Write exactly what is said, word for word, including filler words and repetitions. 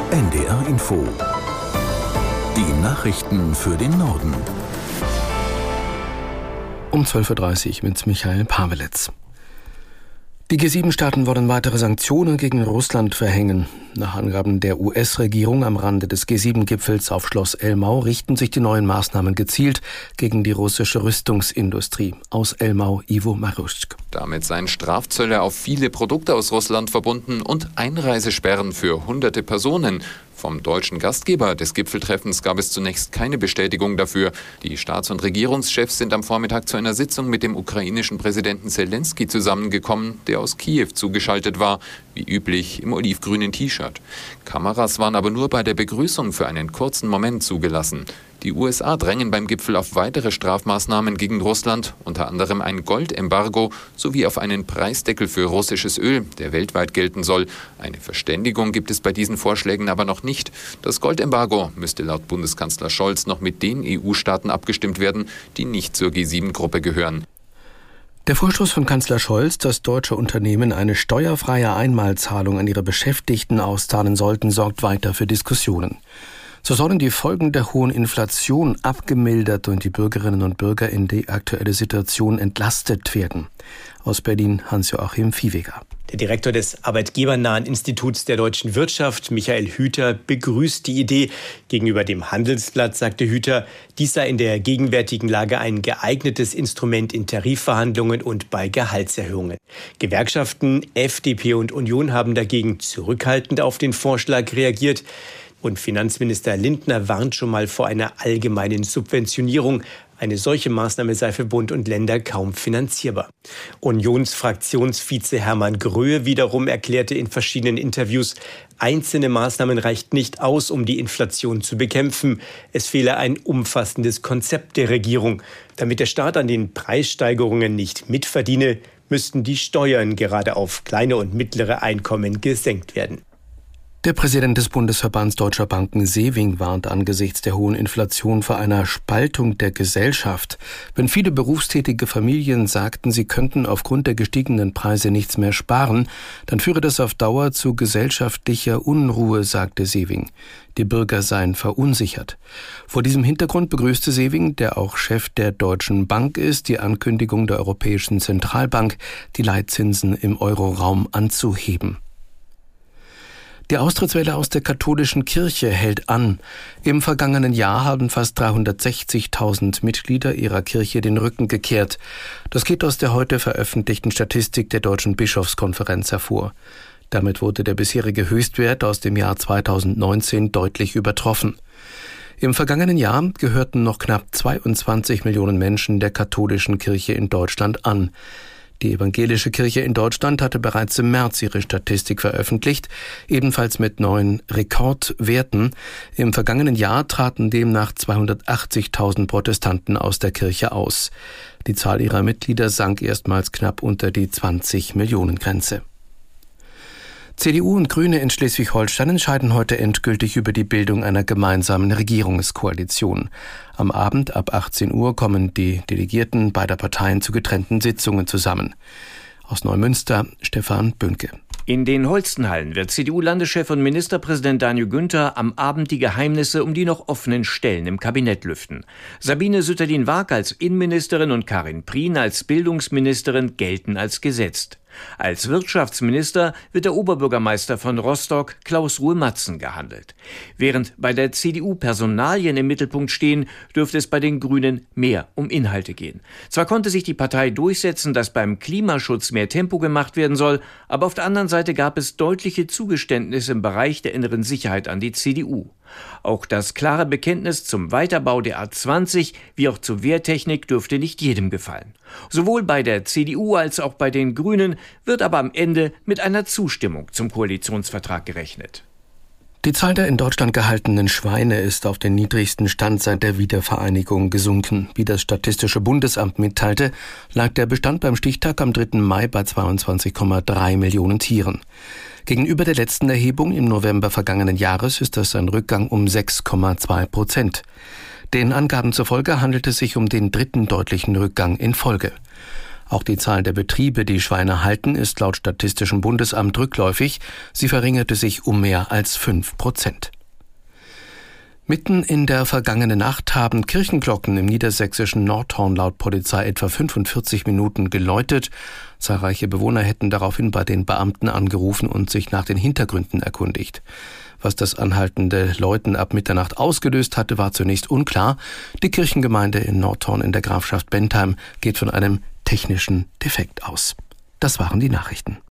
N D R Info. Die Nachrichten für den Norden. Um zwölf Uhr dreißig mit Michael Pavelitz. Die G sieben Staaten wollen weitere Sanktionen gegen Russland verhängen. Nach Angaben der U S-Regierung am Rande des G sieben Gipfels auf Schloss Elmau richten sich die neuen Maßnahmen gezielt gegen die russische Rüstungsindustrie. Aus Elmau, Ivo Maruschk. Damit seien Strafzölle auf viele Produkte aus Russland verbunden und Einreisesperren für hunderte Personen. Vom deutschen Gastgeber des Gipfeltreffens gab es zunächst keine Bestätigung dafür. Die Staats- und Regierungschefs sind am Vormittag zu einer Sitzung mit dem ukrainischen Präsidenten Selenskyj zusammengekommen, der aus Kiew zugeschaltet war, wie üblich im olivgrünen T-Shirt. Kameras waren aber nur bei der Begrüßung für einen kurzen Moment zugelassen. Die U S A drängen beim Gipfel auf weitere Strafmaßnahmen gegen Russland, unter anderem ein Goldembargo sowie auf einen Preisdeckel für russisches Öl, der weltweit gelten soll. Eine Verständigung gibt es bei diesen Vorschlägen aber noch nicht. Das Goldembargo müsste laut Bundeskanzler Scholz noch mit den E U-Staaten abgestimmt werden, die nicht zur G sieben Gruppe gehören. Der Vorstoß von Kanzler Scholz, dass deutsche Unternehmen eine steuerfreie Einmalzahlung an ihre Beschäftigten auszahlen sollten, sorgt weiter für Diskussionen. So sollen die Folgen der hohen Inflation abgemildert und die Bürgerinnen und Bürger in die aktuelle Situation entlastet werden. Aus Berlin Hans-Joachim Viehweger. Der Direktor des Arbeitgebernahen Instituts der deutschen Wirtschaft, Michael Hüter, begrüßt die Idee. Gegenüber dem Handelsblatt sagte Hüter, dies sei in der gegenwärtigen Lage ein geeignetes Instrument in Tarifverhandlungen und bei Gehaltserhöhungen. Gewerkschaften, F D P und Union haben dagegen zurückhaltend auf den Vorschlag reagiert. Und Finanzminister Lindner warnt schon mal vor einer allgemeinen Subventionierung. Eine solche Maßnahme sei für Bund und Länder kaum finanzierbar. Unionsfraktionsvize Hermann Gröhe wiederum erklärte in verschiedenen Interviews, einzelne Maßnahmen reicht nicht aus, um die Inflation zu bekämpfen. Es fehle ein umfassendes Konzept der Regierung. Damit der Staat an den Preissteigerungen nicht mitverdiene, müssten die Steuern gerade auf kleine und mittlere Einkommen gesenkt werden. Der Präsident des Bundesverbands Deutscher Banken, Sewing, warnt angesichts der hohen Inflation vor einer Spaltung der Gesellschaft. Wenn viele berufstätige Familien sagten, sie könnten aufgrund der gestiegenen Preise nichts mehr sparen, dann führe das auf Dauer zu gesellschaftlicher Unruhe, sagte Sewing. Die Bürger seien verunsichert. Vor diesem Hintergrund begrüßte Sewing, der auch Chef der Deutschen Bank ist, die Ankündigung der Europäischen Zentralbank, die Leitzinsen im Euroraum anzuheben. Die Austrittswelle aus der katholischen Kirche hält an. Im vergangenen Jahr haben fast dreihundertsechzigtausend Mitglieder ihrer Kirche den Rücken gekehrt. Das geht aus der heute veröffentlichten Statistik der Deutschen Bischofskonferenz hervor. Damit wurde der bisherige Höchstwert aus dem Jahr zweitausendneunzehn deutlich übertroffen. Im vergangenen Jahr gehörten noch knapp zweiundzwanzig Millionen Menschen der katholischen Kirche in Deutschland an. Die evangelische Kirche in Deutschland hatte bereits im März ihre Statistik veröffentlicht, ebenfalls mit neuen Rekordwerten. Im vergangenen Jahr traten demnach zweihundertachtzigtausend Protestanten aus der Kirche aus. Die Zahl ihrer Mitglieder sank erstmals knapp unter die zwanzig Millionen Grenze. C D U und Grüne in Schleswig-Holstein entscheiden heute endgültig über die Bildung einer gemeinsamen Regierungskoalition. Am Abend ab achtzehn Uhr kommen die Delegierten beider Parteien zu getrennten Sitzungen zusammen. Aus Neumünster, Stefan Bünke. In den Holstenhallen wird C D U-Landeschef und Ministerpräsident Daniel Günther am Abend die Geheimnisse um die noch offenen Stellen im Kabinett lüften. Sabine Sütterlin-Waag als Innenministerin und Karin Prien als Bildungsministerin gelten als gesetzt. Als Wirtschaftsminister wird der Oberbürgermeister von Rostock, Klaus Ruhe-Matzen, gehandelt. Während bei der C D U Personalien im Mittelpunkt stehen, dürfte es bei den Grünen mehr um Inhalte gehen. Zwar konnte sich die Partei durchsetzen, dass beim Klimaschutz mehr Tempo gemacht werden soll, aber auf der anderen Seite gab es deutliche Zugeständnisse im Bereich der inneren Sicherheit an die C D U. Auch das klare Bekenntnis zum Weiterbau der A zwanzig wie auch zur Wehrtechnik dürfte nicht jedem gefallen. Sowohl bei der C D U als auch bei den Grünen wird aber am Ende mit einer Zustimmung zum Koalitionsvertrag gerechnet. Die Zahl der in Deutschland gehaltenen Schweine ist auf den niedrigsten Stand seit der Wiedervereinigung gesunken. Wie das Statistische Bundesamt mitteilte, lag der Bestand beim Stichtag am dritten Mai bei zweiundzwanzig Komma drei Millionen Tieren. Gegenüber der letzten Erhebung im November vergangenen Jahres ist das ein Rückgang um sechs Komma zwei Prozent. Den Angaben zufolge handelt es sich um den dritten deutlichen Rückgang in Folge. Auch die Zahl der Betriebe, die Schweine halten, ist laut Statistischem Bundesamt rückläufig. Sie verringerte sich um mehr als fünf Prozent. Mitten in der vergangenen Nacht haben Kirchenglocken im niedersächsischen Nordhorn laut Polizei etwa fünfundvierzig Minuten geläutet. Zahlreiche Bewohner hätten daraufhin bei den Beamten angerufen und sich nach den Hintergründen erkundigt. Was das anhaltende Läuten ab Mitternacht ausgelöst hatte, war zunächst unklar. Die Kirchengemeinde in Nordhorn in der Grafschaft Bentheim geht von einem technischen Defekt aus. Das waren die Nachrichten.